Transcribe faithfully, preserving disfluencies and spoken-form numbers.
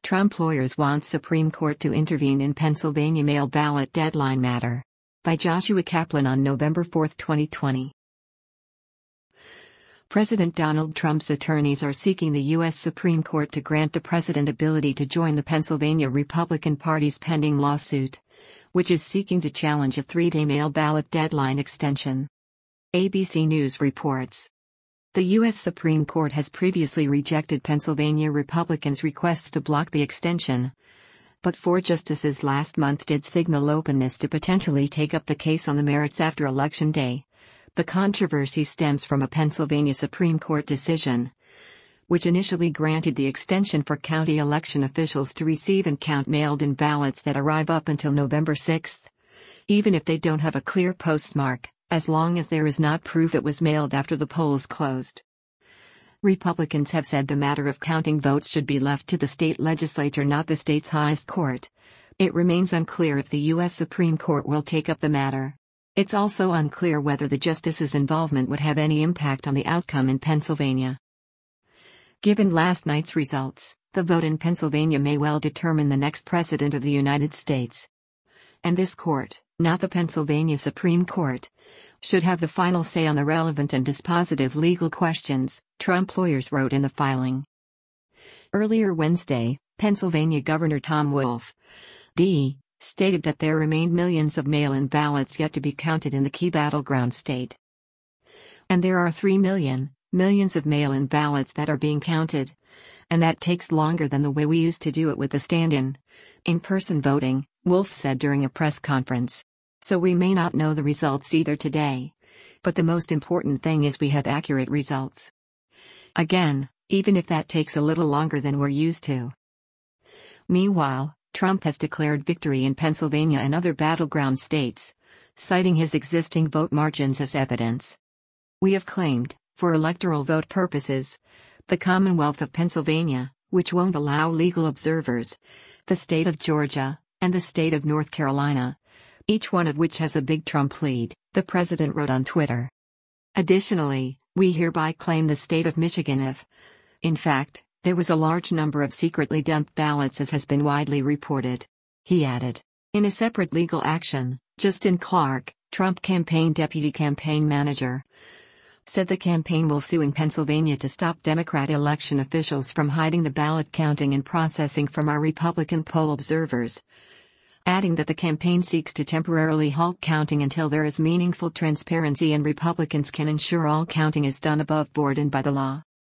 Trump lawyers want Supreme Court to intervene in Pennsylvania mail ballot deadline matter. By Joshua Kaplan on November fourth, twenty twenty. President Donald Trump's attorneys are seeking the U S Supreme Court to grant the president ability to join the Pennsylvania Republican Party's pending lawsuit, which is seeking to challenge a three-day mail ballot deadline extension. A B C News reports. The U S Supreme Court has previously rejected Pennsylvania Republicans' requests to block the extension, but four justices last month did signal openness to potentially take up the case on the merits after Election Day. The controversy stems from a Pennsylvania Supreme Court decision, which initially granted the extension for county election officials to receive and count mailed-in ballots that arrive up until November sixth, even if they don't have a clear postmark, as long as there is not proof it was mailed after the polls closed. Republicans have said the matter of counting votes should be left to the state legislature, not the state's highest court. It remains unclear if the U S Supreme Court will take up the matter. It's also unclear whether the justices' involvement would have any impact on the outcome in Pennsylvania. Given last night's results, the vote in Pennsylvania may well determine the next president of the United States. And this court, not the Pennsylvania Supreme Court, should have the final say on the relevant and dispositive legal questions, Trump lawyers wrote in the filing. Earlier Wednesday, Pennsylvania Governor Tom Wolf, D, stated that there remained millions of mail-in ballots yet to be counted in the key battleground state. And there are three million, millions of mail-in ballots that are being counted, and that takes longer than the way we used to do it with the stand-in, in-person voting, Wolf said during a press conference. So we may not know the results either today. But the most important thing is we have accurate results. Again, even if that takes a little longer than we're used to. Meanwhile, Trump has declared victory in Pennsylvania and other battleground states, citing his existing vote margins as evidence. We have claimed, for electoral vote purposes, the Commonwealth of Pennsylvania, which won't allow legal observers, the state of Georgia, and the state of North Carolina, each one of which has a big Trump lead, the president wrote on Twitter. Additionally, we hereby claim the state of Michigan if, in fact, there was a large number of secretly dumped ballots, as has been widely reported. He added. In a separate legal action, Justin Clark, Trump campaign deputy campaign manager, said the campaign will sue in Pennsylvania to stop Democrat election officials from hiding the ballot counting and processing from our Republican poll observers, adding that the campaign seeks to temporarily halt counting until there is meaningful transparency and Republicans can ensure all counting is done above board and by the law.